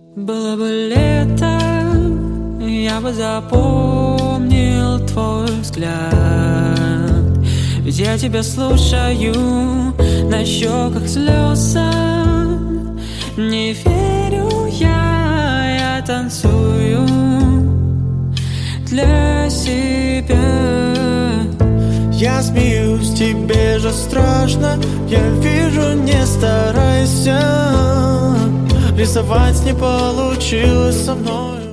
Было бы лето, я бы запомнил твой взгляд. Ведь я тебя слушаю, на щеках слезы. Не верю я танцую для себя. Я смеюсь, тебе же страшно. Я вижу, не старайся. Рисовать не получилось со мной.